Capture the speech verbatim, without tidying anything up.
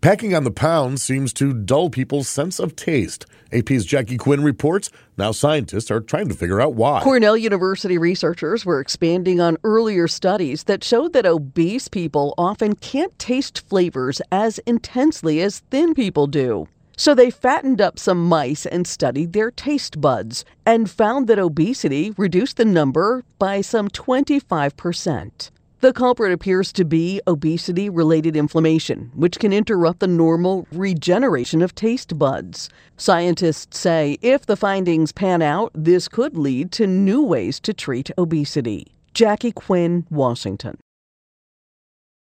Packing on the pound seems to dull people's sense of taste. A P's Jackie Quinn reports now scientists are trying to figure out why. Cornell University researchers were expanding on earlier studies that showed that obese people often can't taste flavors as intensely as thin people do. So they fattened up some mice and studied their taste buds and found that obesity reduced the number by some twenty-five percent. The culprit appears to be obesity-related inflammation, which can interrupt the normal regeneration of taste buds. Scientists say if the findings pan out, this could lead to new ways to treat obesity. Jackie Quinn, Washington.